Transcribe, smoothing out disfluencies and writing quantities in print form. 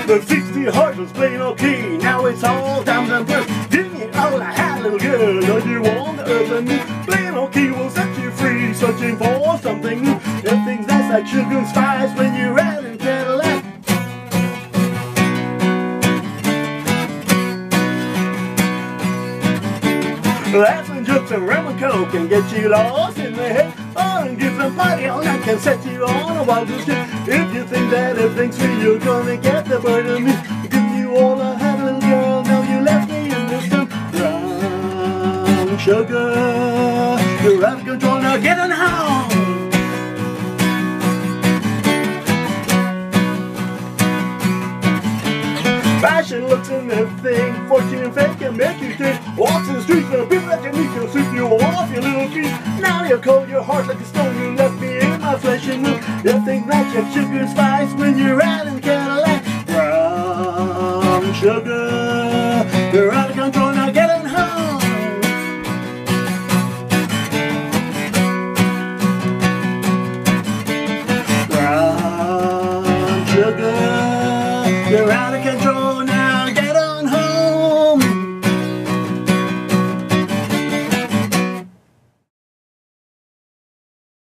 The 60 heart was playing okay. Now it's all diamonds and pearls. Give me all I had, little girl. Don't you want the urban new? Playing okay will set you free. Searching for something new. Everything's nice like sugar and spice when you're riding Cadillac. Laughs and jokes and rum and coke can get you lost in the head. Oh, and give some party all night can set you on a wild goose chase. If you think that everything's free, you're gonna get the bird of me. Give you all I had, little girl. Now you left me in this town. Brown sugar, you're out of control. Now get on home. Fashion looks and everything, fortune and fame can make you think. Walks in the streets and people that you meet can sweep you off your little feet. Now you're cold, your heart like a stone, you left me in my flesh and bone. Everything like your sugar and spice when you're riding Cadillac. Brown sugar, you're out of control, now get on home. Brown sugar, you're out of control.